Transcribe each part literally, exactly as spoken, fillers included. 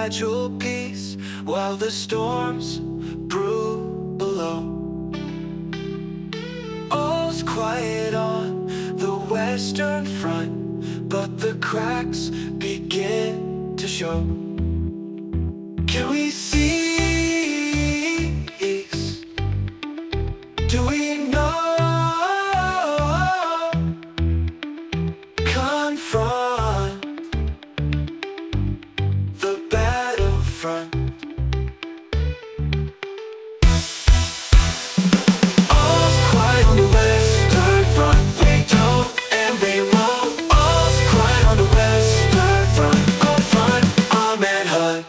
fragile peace while the storms brew below. All's quiet on the Western Front, but the cracks begin to show. Can we see? Do we know? Confront the battlefront. All's quiet on the Western Front. We don't and we won't. All's quiet on the Western Front. Go front our manhunt.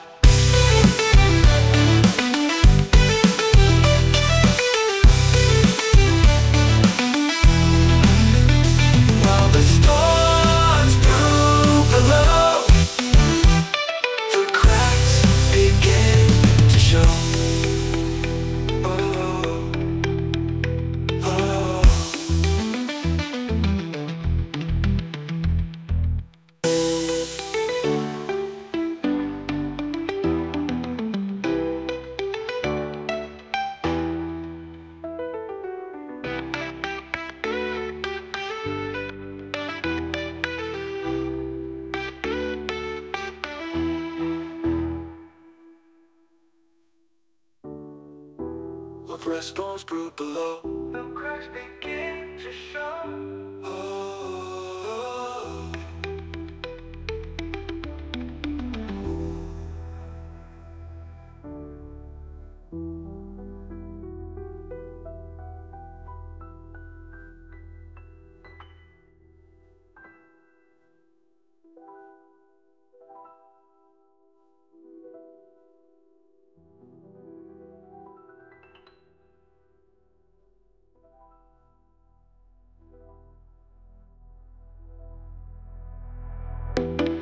While the storms brew below, the cracks begin to show. Oh, oh. The breastbones brew below, the cracks begin to show. Oh, oh.